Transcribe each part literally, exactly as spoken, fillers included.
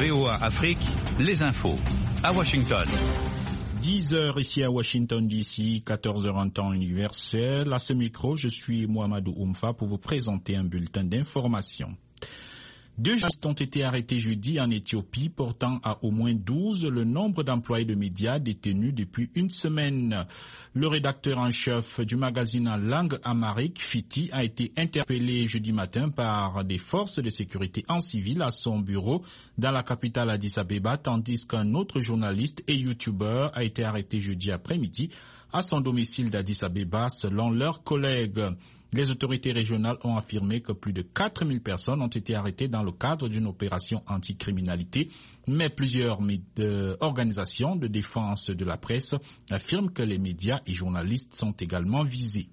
V O A Afrique, les infos. À Washington. dix heures ici à Washington D C, quatorze heures en temps universel. À ce micro, je suis Mohamedou Oumfa pour vous présenter un bulletin d'information. Deux journalistes ont été arrêtés jeudi en Éthiopie, portant à au moins douze le nombre d'employés de médias détenus depuis une semaine. Le rédacteur en chef du magazine en langue amharique, Fiti, a été interpellé jeudi matin par des forces de sécurité en civil à son bureau dans la capitale Addis Abeba, tandis qu'un autre journaliste et youtubeur a été arrêté jeudi après-midi à son domicile d'Addis Abeba, selon leurs collègues. Les autorités régionales ont affirmé que plus de quatre mille personnes ont été arrêtées dans le cadre d'une opération anticriminalité, mais plusieurs euh, organisations de défense de la presse affirment que les médias et journalistes sont également visés.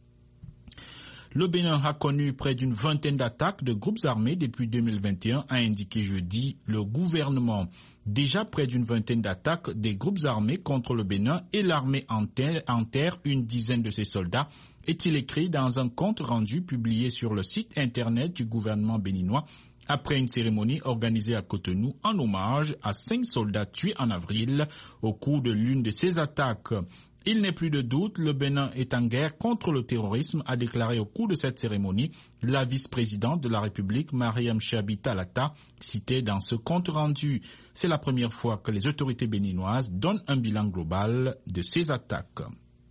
Le Bénin a connu près d'une vingtaine d'attaques de groupes armés depuis deux mille vingt et un, a indiqué jeudi le gouvernement. Déjà près d'une vingtaine d'attaques des groupes armés contre le Bénin et l'armée enterre une dizaine de ses soldats, est-il écrit dans un compte rendu publié sur le site internet du gouvernement béninois après une cérémonie organisée à Cotonou en hommage à cinq soldats tués en avril au cours de l'une de ces attaques. Il n'est plus de doute, le Bénin est en guerre contre le terrorisme, a déclaré au cours de cette cérémonie la vice-présidente de la République, Mariam Chabi Talata, citée dans ce compte rendu. C'est la première fois que les autorités béninoises donnent un bilan global de ces attaques.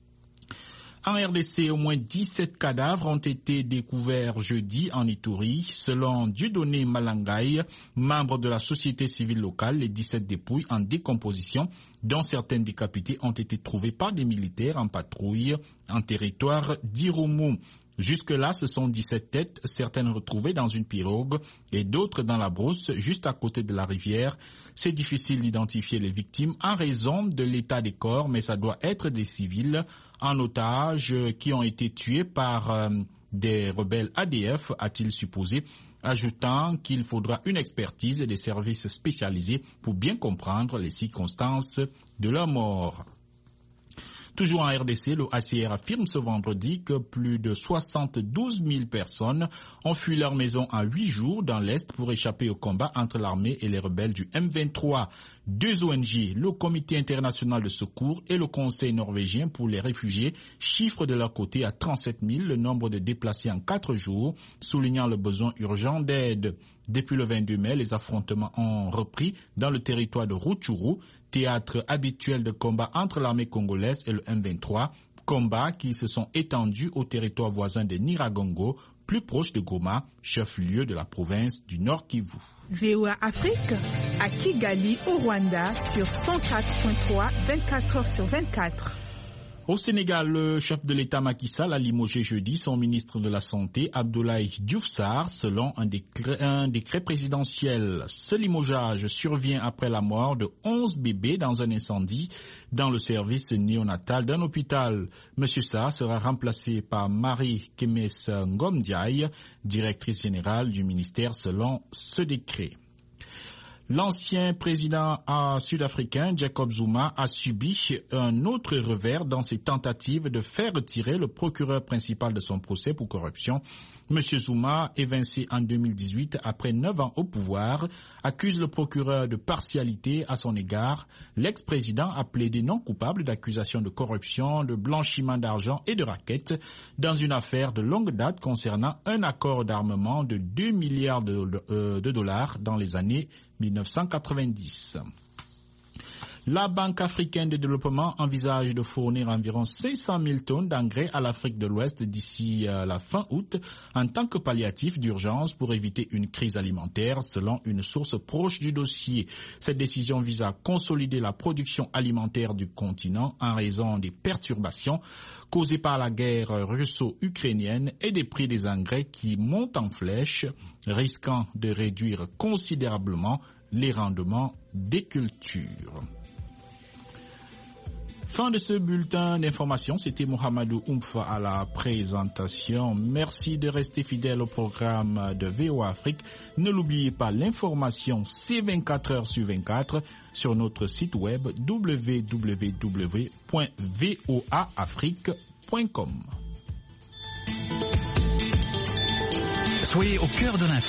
En R D C, au moins dix-sept cadavres ont été découverts jeudi en Ituri. Selon Dieudonné Malangay, membre de la société civile locale, les dix-sept dépouilles en décomposition, dont certaines décapitées, ont été trouvées par des militaires en patrouille en territoire d'Irumu. Jusque-là, ce sont dix-sept têtes, certaines retrouvées dans une pirogue et d'autres dans la brousse, juste à côté de la rivière. C'est difficile d'identifier les victimes en raison de l'état des corps, mais ça doit être des civils en otage qui ont été tués par euh, des rebelles A D F, a-t-il supposé, ajoutant qu'il faudra une expertise et des services spécialisés pour bien comprendre les circonstances de leur mort. Toujours en R D C, le H C R affirme ce vendredi que plus de soixante-douze mille personnes ont fui leur maison en huit jours dans l'Est pour échapper au combat entre l'armée et les rebelles du M vingt-trois. Deux O N G, le Comité international de secours et le Conseil norvégien pour les réfugiés, chiffrent de leur côté à trente-sept mille le nombre de déplacés en quatre jours, soulignant le besoin urgent d'aide. Depuis le vingt-deux mai, les affrontements ont repris dans le territoire de Rutshuru, théâtre habituel de combat entre l'armée congolaise et le M vingt-trois, combats qui se sont étendus au territoire voisin de Nyiragongo, plus proche de Goma, chef-lieu de la province du Nord Kivu. V O A Afrique, à Kigali, au Rwanda, sur cent quatre point trois, vingt-quatre heures sur vingt-quatre. Au Sénégal, le chef de l'État Macky Sall a limogé jeudi son ministre de la Santé, Abdoulaye Diouf Sarr, selon un décret, un décret présidentiel. Ce limogeage survient après la mort de onze bébés dans un incendie dans le service néonatal d'un hôpital. Monsieur Sarr sera remplacé par Marie Kemes Ngom Ndiaye, directrice générale du ministère selon ce décret. L'ancien président sud-africain Jacob Zuma a subi un autre revers dans ses tentatives de faire retirer le procureur principal de son procès pour corruption. Monsieur Zuma, évincé en deux mille dix-huit après neuf ans au pouvoir, accuse le procureur de partialité à son égard. L'ex-président a plaidé non coupable d'accusations de corruption, de blanchiment d'argent et de raquettes dans une affaire de longue date concernant un accord d'armement de deux milliards de, euh, de dollars dans les années mille neuf cent quatre-vingt-dix. La Banque africaine de développement envisage de fournir environ cinq cent mille tonnes d'engrais à l'Afrique de l'Ouest d'ici la fin août en tant que palliatif d'urgence pour éviter une crise alimentaire, selon une source proche du dossier. Cette décision vise à consolider la production alimentaire du continent en raison des perturbations causées par la guerre russo-ukrainienne et des prix des engrais qui montent en flèche, risquant de réduire considérablement les rendements des cultures. Fin de ce bulletin d'information, c'était Mohamedou Oumfa à la présentation. Merci de rester fidèle au programme de V O A Afrique. Ne l'oubliez pas, l'information c'est vingt-quatre heures sur vingt-quatre sur notre site web w w w point v o a afrique point com. Soyez au cœur de l'info.